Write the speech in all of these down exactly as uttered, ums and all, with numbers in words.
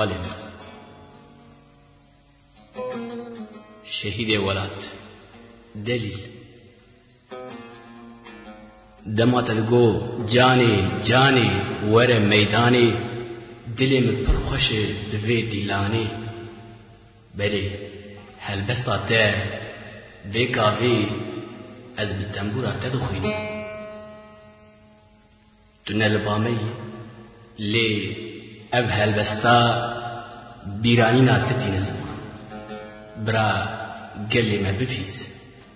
هوالم شهید ولات دلیل دمات الگو جانی جانی ور میدانی دلم پر خوش دوی دیلانی بلی هلبستا ته وی کافی از بالتنبورا تدخینی تنل بامی لی اب هلبستا بیرانی ناتتی نزمان برا گلی ما بپیز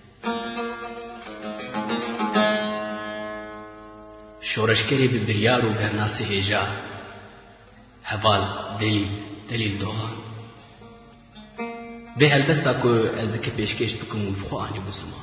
شورشگری به بریار و گرناس هیجا هوال دلیل دلیل دوغان به هلبستا کو از دکه پیشکش بکن و بخوانی بزمان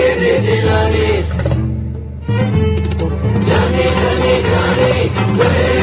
Johnny, Johnny, Johnny, where